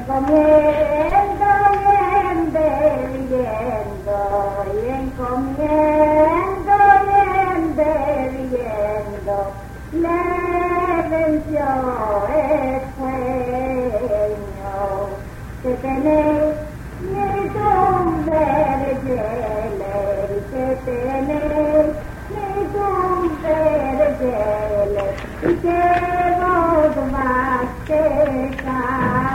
encomiendo y endeviendo, y encomiendo y endeviendo, le venció el sueño que tenéis ni tumber que tenéis ni tumber y que vos vas quejando.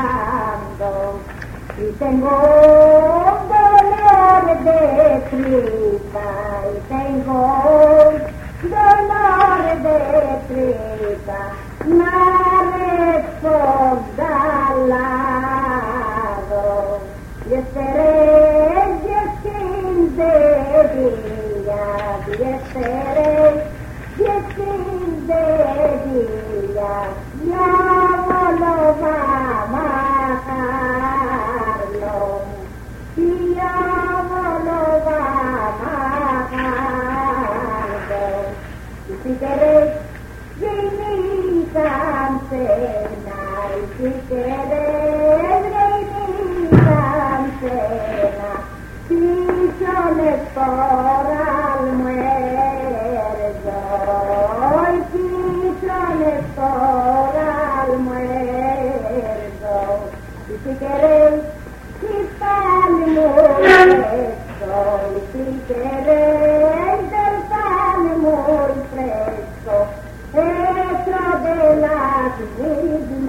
Y tengo un dolor de tripa, y tengo un dolor de tripa, me responda al lado, y esperé 15 días, y esperé 15 días, ya lo va a bajarlo, y ya lo va a bajarlo, y si queréis mi cancena, y si queréis mi cancena, pichones por almuerzo, y pichones por almuerzo, y si queréis pan muy fresco, y si queréis del pan muy fresco, hecho de las mis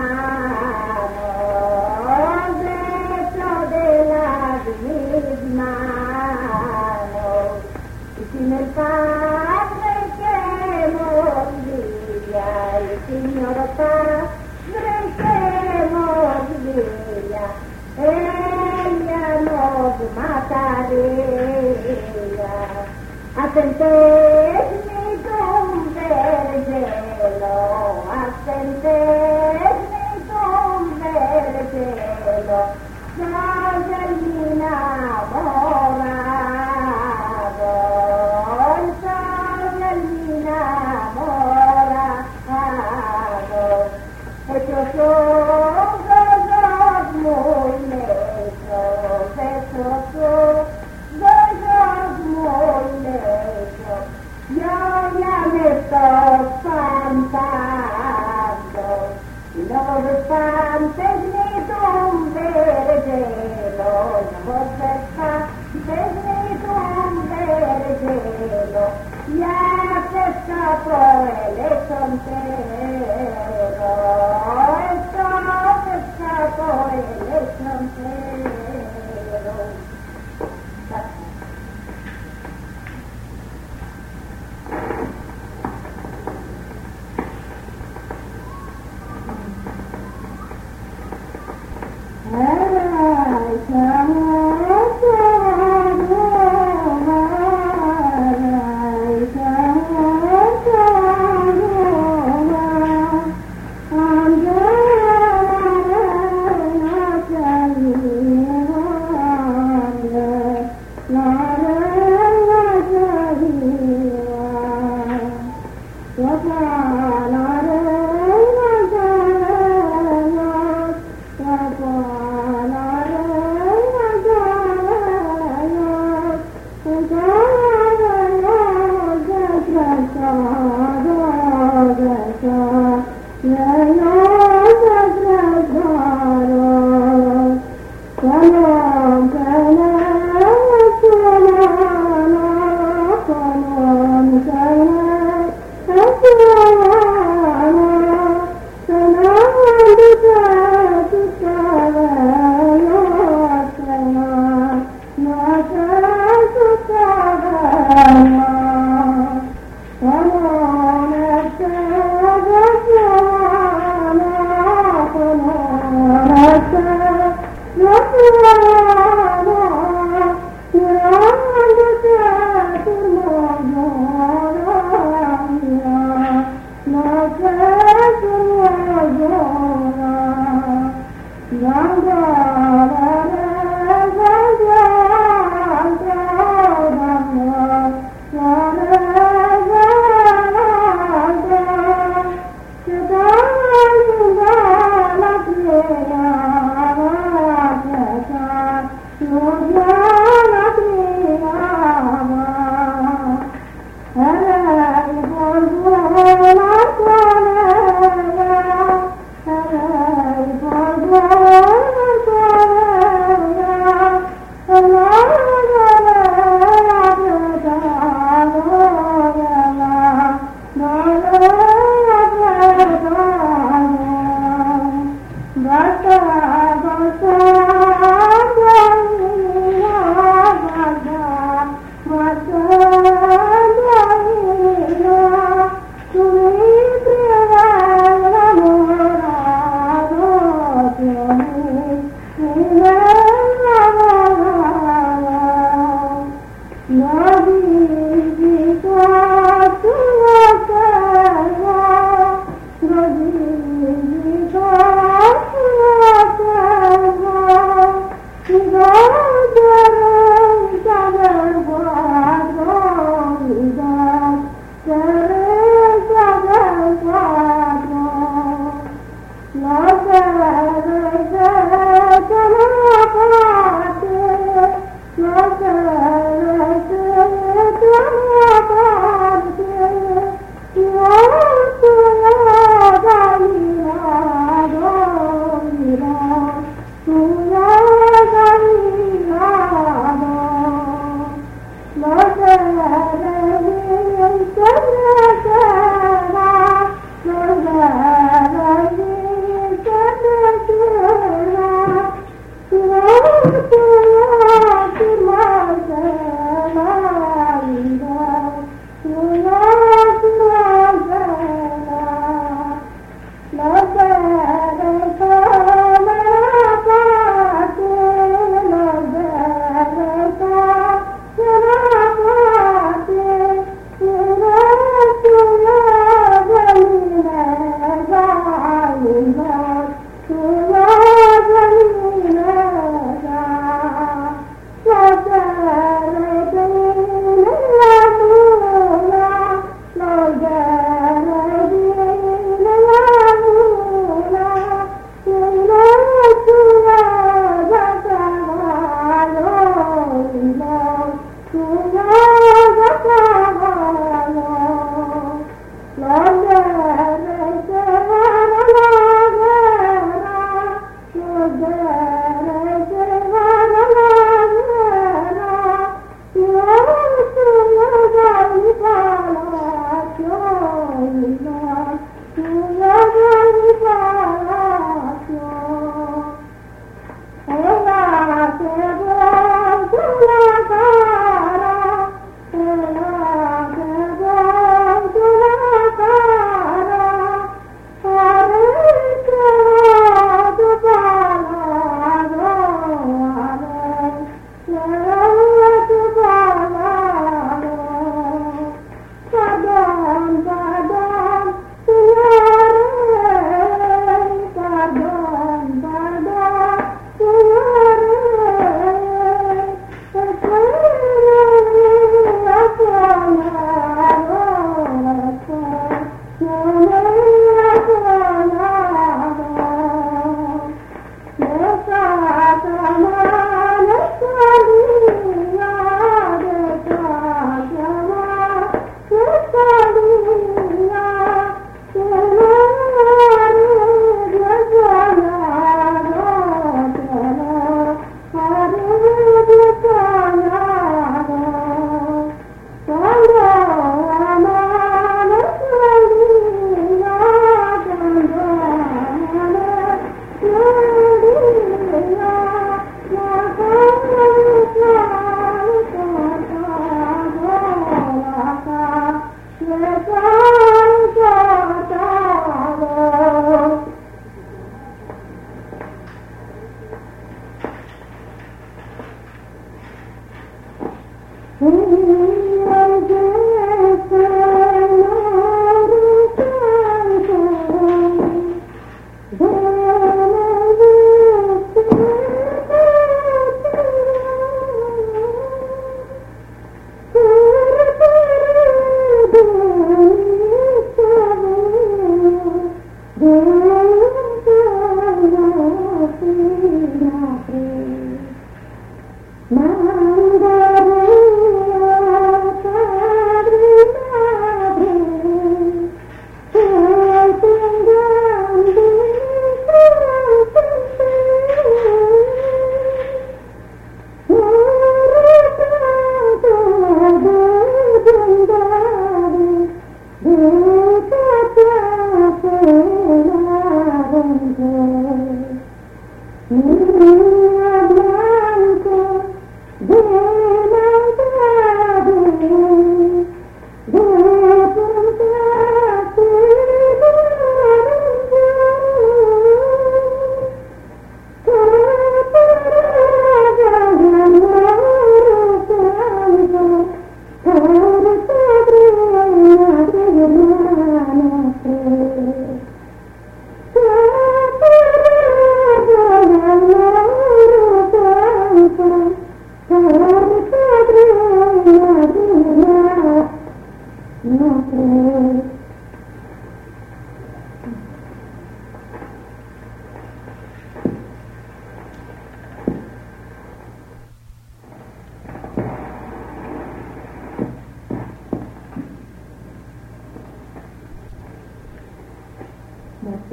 manos, hecho de las mis manos, y sin el padre que moría, y señor padre que moría, ella nos mataría. Asentéis mi tumber hielo, asentéis mi tumber hielo, soy el mi enamorado, soy el mi enamorado, hechos son los muy lejos, hechos son muy lejos, yo ya me estoy espantando, y no vos espantes ni tumber hielo, no vos espantes ni tumber hielo, ya se escapó el hecho entero, se escapó el hecho entero.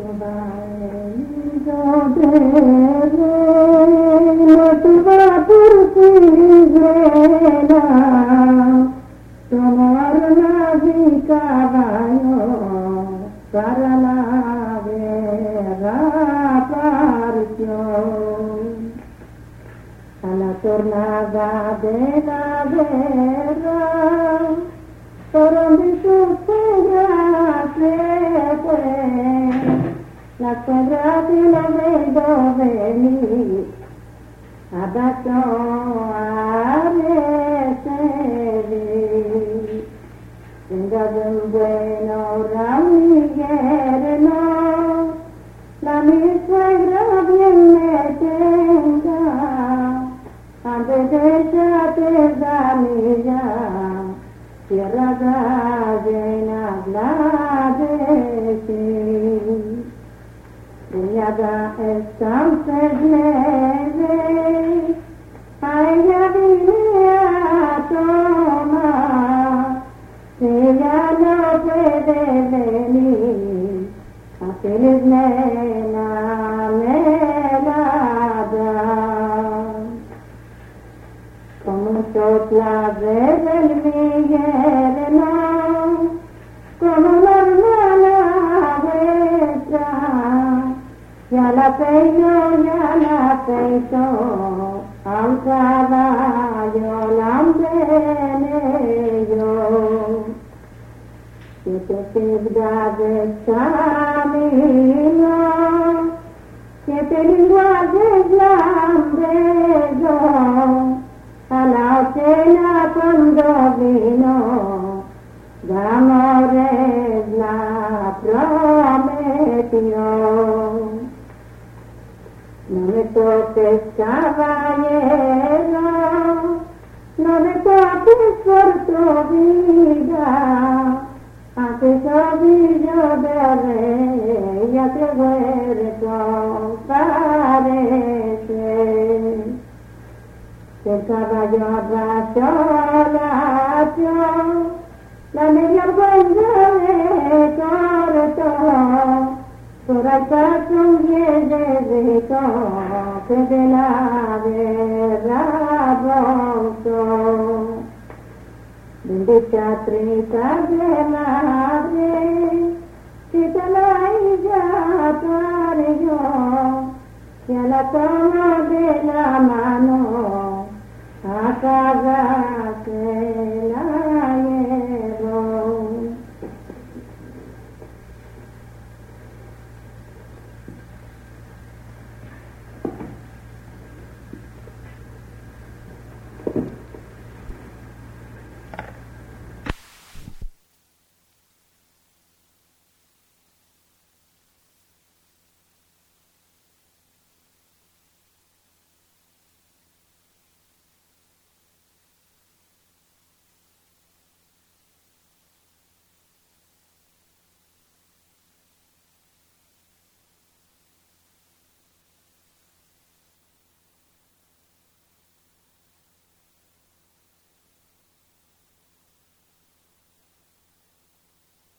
venido de reino, tu va por Figuera, tomar la caballo para la guerra partió. A la tornada de la guerra, por donde su suegra se fue, la suegra que la veo venir, abrazó a recibir. Tenga de un bueno ramillero, la mi suegra bien me tenga, antes de ella te da mía, tierra llena la de ti. Cuñada entonces leve, a ella vine a tomar, si ella no puede venir, a feliz nena me la da. Como sopla desde el invierno, como una hermana vuestra, ya la peino, ya la peito, a un caballo la yo. Siete ciudades camino, siete lenguajes yo, a la cena cuando vino, de amores la prometió. No me toques, caballero, no me toques por tu vida, antes ovillo de rey, ya te huerto parece. El caballo abrazó la media vuelta me cortó, por acá son de rico, que de la guerra voltó. Bendita trita de madre, que te la ella parió, que a la toma de la mano, acabase la